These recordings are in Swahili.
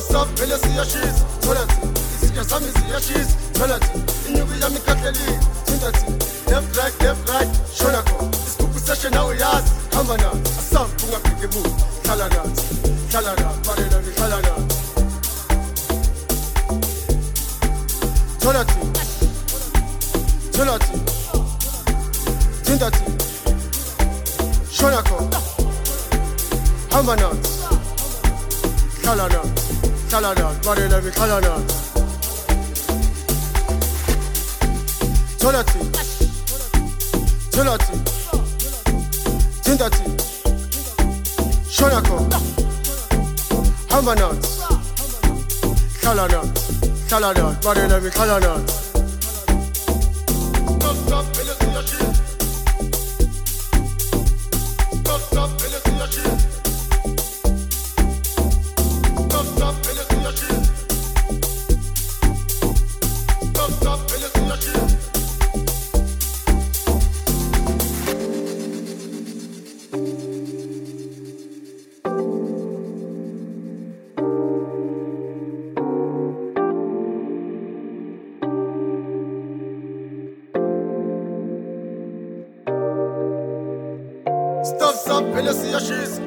stop, vele siyashisa, tholathi. Isitsha sami siyashisa, tholathi. Inyuku yami kahleli, thintathi. Left right, shona khona. Isigubhu seshe nawe yazi, hamba nathi. Asafu ungabheke emuva, hlala nathi. Balela ngihlala nathi. Tholathi. Thintathi. Shona khona. Hamba nathi. Hlala nathi. Balela ngihlala nathi. Tholathi. Thintathi. Shona khona. Hamba nathi. Hlala nathi. Balela ngihlala nathi. Stop, vele siyashisa. Stop, vele siyashisa. Stop, vele siyashisa. Stop, vele siyashisa. Stop, vele siyashisa.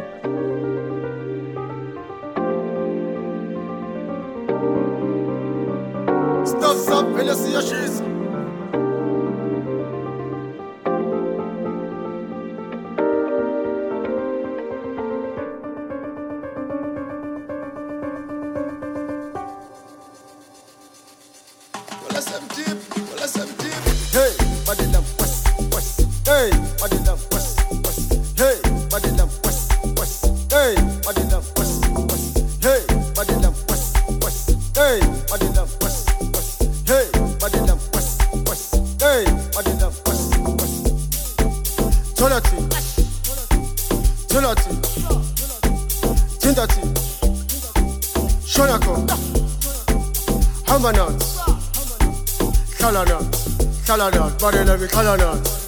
Stop, vele siyashisa. Well, I'm deep. Hey, body lamp, west. Hey, body lamp, west. Hey, body lamp, west. Hey, body lamp, west. Hey, body lamp, west. Hey, body lamp, west. Hey, body lamp, west. Hey, body lamp, west. Tholathi. Thintathi. Shona khona. Hamba nathi. Hlala nathi. Balela ngihlala nathi.